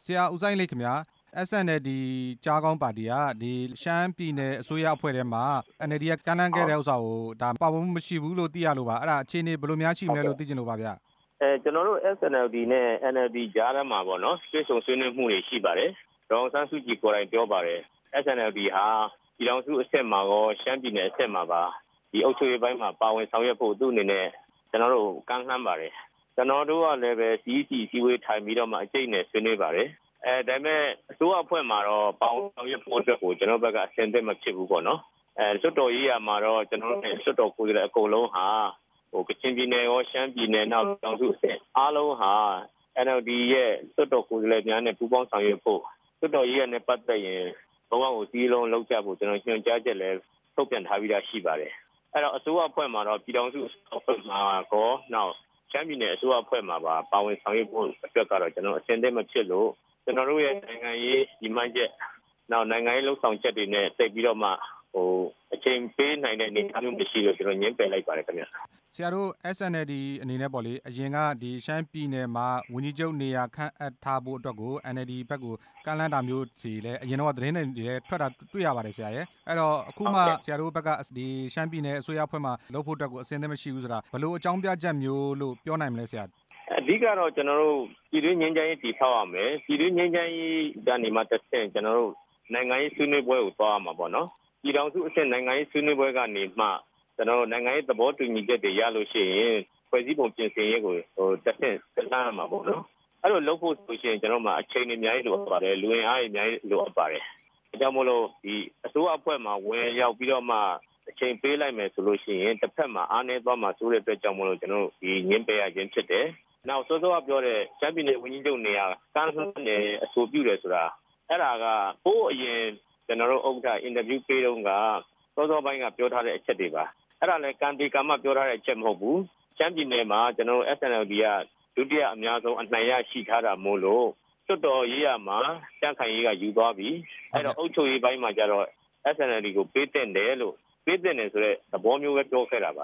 ရာဦးစိုင်းလိတ်ခင်ဗျာ SNLD ကြားကောင်းပါတီကဒီရှမ်းပြည်နယ်အစိုးရအဖွဲ့ထဲမှာ NLD ကကမ်းလှမ်းခဲ့တဲ့ဥစ္စာကိုဒါပါဝင်မှုမရှိဘူးလို့သိရလို့ပါအဲ့ဒါအခြေအနေဘယ်လိုများရှိမလဲလို့သိချင်လို့ပါဗျာကျွန်တော်တို့ SNLD နဲ့ NLD ကြားထဲမှာပေါ့နော်ဆွေးဆုံဆွေးနွေးမှုတွေရှိပါတယ်ဒေါ်အောင်ဆန်းစုကြည်ကိုယ်တိုင်ပြောပါတယ် SNLD ဟာပြည်ထောင်စုအဆင့်မှာရောရှမ်းပြည်နယ်အဆင့်မှာပါဒီအုပ်ချုပ်ရေးပိုင်းမှာပါဝင်ဆောင်ရွက်ဖို့သူ့အနေနဲ့ကျွန်တော်တို့ကမ်းလှမ်းပါတယ်ကျွန်တော်တို့ကလည်းပဲ CEC စည်းဝေးထိုင်ပြီးတော့မှအကျိတ်နဲ့ဆွေးနွေးပါတယ်ဒါပေမဲ့အစိုးရအဖွဲ့မှာတော့ပါဝင်ဆောင်ရွက်ဖို့အတွက်ကိုကျွန်တော်ဘက်ကအဆင်သင့်မဖြစ်ဘူးပေါ့နော်စွတ်တော်ရေးရမှာတော့ကျွန်တော်တို့စွတ်တော်ကိုယ်စားလှယ်အကုန်လုံးဟာကချင်ပြည်နယ်ရောရှမ်းပြည်နယ်နောက်တောင်စုအဆင့်အားလုံးဟာ NLD ရဲ့စွတ်တော်ကိုယ်စားလှယ်များနဲ့ပူးပေါင်းဆောင်ရွက်ဖို့စွတ်တော်ရေးရနဲ့ပတ်သက်ရင်ဘဝကိုစီးလုံးလောက်ကြဖို့ကျွန်တော်ညွှန်ကြားချက်လည်းထုတ်ပြန်ထားပြီးသားရှိပါတယ်အဲ့တော့အစိုးရအဖွဲ့မှာတော့ပြည်ထောင်စုအဖွဲ့မှာကောနောက်ရှမ်းပြည်နယ်အစိုးရအဖွဲ့မှာပါဝင်ဆောင်ရွက်ဖို့အတွက်ကတော့ကျွန်တော်အဆင်သင့်မဖြစ်လို့ကျွန်တော်တို့ရဲ့နိုင်ငံရေးဒီမှန်ချက်နောက်နိုင်ငံရေးလှုပ်ဆောင်ချက်တွေနဲ့တိတ်ပြီးတော့မှအချိန်ပေးနိုင်တဲ့အနေအထားမျိုးမရှိလို့ကျွန်တော်ညှင်းပယ်လိုက်ပါတယ်ခင်ဗျဆရာတို့ SNLD အနေနဲ့ပေါ့လေအရင်ကဒီရှမ်းပြည်နယ်မှာဝန်ကြီးချုပ်နေရာခန့်အပ်ထားဖို့အတွက်ကို NLD ဘက်ကိုကမ်းလှမ်းတာမျိုးတွေလည်းအရင်တော့သတင်းတွေလည်းထွက်တာတွေ့ရပါတယ်ဆရာရဲ့အဲ့တော့အခုမှဆရာတို့ဘက်ကဒီရှမ်းပြည်နယ်အစိုးရအဖွဲ့မှာလုပ်ဖို့အတွက်ကိုအဆင်သင့်မရှိဘူးဆိုတာဘယ်လိုအကြောင်းပြချက်မျိုးလို့ပြောနိုင်မလဲဆရာအဓိကတော့ကျွန်တော်တို့ပြည်တွင်းငြိမ်းချမ်းရေးတည်ဆောက်ရမယ်ပြည်တွင်းငြိမ်းချမ်းရေးကနေမှတစ်ဆင့်ကျွန်တော်တို့နိုင်ငံရေးဆွေးနွေးပွဲကိုသွားရမှာပေါ့နော်ပြည်ထောင်စုအဆင့်နိုင်ငံရေးဆွေးနွေးပွဲကနေမှကျွန်တော်တို့နိုင်ငံရေးသဘောတူညီချက်တွေရလို့ရှိရင်ဖွဲ့စည်းပုံပြင်ဆင်ရေးကိုတစ်ဆင့်ဆက်လာမှာပေါ့နော်အဲ့လိုလုပ်ဖို့ဆိုရှင်ကျွန်တော်တို့မှာအချိန်တွေအများကြီးလိုအပ်ပါတယ်လူဝင်အားတွေအများကြီးလိုအပ်ပါတယ်ဒါကြောင့်မို့လို့ဒီအစိုးရအဖွဲ့မှာဝင်ရောက်ပြီးတော့မှအချိန်ပေးလိုက်မယ်ဆိုလို့ရှိရင်တစ်ဖက်မှာအားနည်းသွားမှာဆိုတဲ့အတွက်ကြောင့်မို့လို့ကျွန်တော်တို့ဒီညှင်းပယ်ရခြင်းဖြစ်တယ်နောက်စောစောကပြောတဲ့ချမ်းပြည်နယ်ဝန်ကြီးချုပ်နေရာကမ်းလှမ်းတယ်အဆိုပြုတယ်ဆိုတာအဲ့ဒါကပို့အရင်ကျွန်တော်တို့ဥက္ကဋ္ဌအင်တာဗျူးပေးတော့ကစောစောပိုင်းကပြောထားတဲ့အချက်တွေပါအဲ့ဒါလည်းကံဒီကံမပြောထားတဲ့အချက်မဟုတ်ဘူးချမ်းပြည်နယ်မှာကျွန်တော်တို့ SNLD ကဒုတိယအများဆုံးအနိုင်ရရှိထားတာမို့လို့စွတ်တော်ရေးရမှာတန့်ခိုင်ရေးကယူသွားပြီအဲ့တော့အုပ်ချုပ်ရေးပိုင်းမှာကျတော့ SNLD ကိုပေးတဲ့တယ်လို့ပေးတဲ့တယ်ဆိုတဲ့သဘောမျိုးပဲပြောခဲ့တာပါ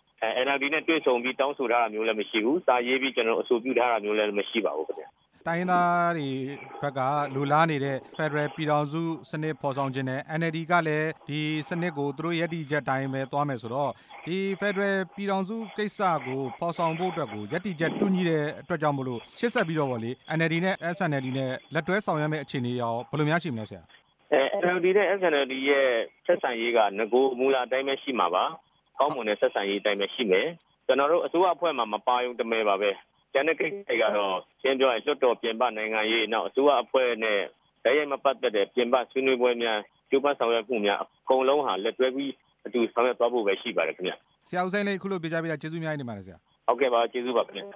NLD နဲ့တွေ့ဆုံပြီးတောင်းဆိုထားတာမျိုးလည်းမရှိဘူးစာရေးပြီးကျွန်တော်အဆိုပြုထားတာမျိုးလည်းမရှိပါဘူးခင်ဗျတိုင်းရင်းသားတွေဘက်ကလိုလားနေတဲ့ Federal ပြည်ထောင်စုစနစ်ဖော်ဆောင်ခြင်းနဲ့ NLD ကလည်းဒီစနစ်ကိုသူတို့ရည်တည်ချက်တိုင်းပဲသွားမယ်ဆိုတော့ဒီ Federal ပြည်ထောင်စုကိစ္စကိုဖော်ဆောင်ဖို့အတွက်ကိုရည်တည်ချက်တူညီတဲ့အတွက်ကြောင့်မလို့ရှေ့ဆက်ပြီးတော့ဗောလေ NLD နဲ့ SNLD နဲ့လက်တွဲဆောင်ရွက်မယ့်အခြေအနေရောဘယ်လိုများရှိမလဲဆရာ NLD နဲ့ SNLD ရဲ့ဆက်ဆံရေးကငကိုမူလာအတိုင်းပဲရှိမှာပါကောင်းမွန်တဲ့ဆက်ဆံရေးအတိုင်းပဲရှိမယ်ကျွန်တော်တို့အစိုးရအဖွဲ့မှာမပါယုံတမဲပါပဲကျန်တဲ့ကိစ္စတွေကတော့ရှင်းပြောရင်လွတ်တော်ပြင်ပနိုင်ငံရေးနောက်အစိုးရအဖွဲ့နဲ့တိုင်းရိုက်မပတ်သက်တဲ့ပြင်ပဆွေးနွေးပွဲများကျိုးပန်းဆောင်ရွက်မှုများအကုန်လုံးဟာလက်တွဲပြီးအတူဆောင်ရွက်သွားဖို့ပဲရှိပါတယ်ခင်ဗျဆရာဦးစိန်လေးအခုလိုပြကြပြတာကျေးဇူးများနေပါတယ်ဆရာဟုတ်ကဲ့ပါကျေးဇူးပါခင်ဗျ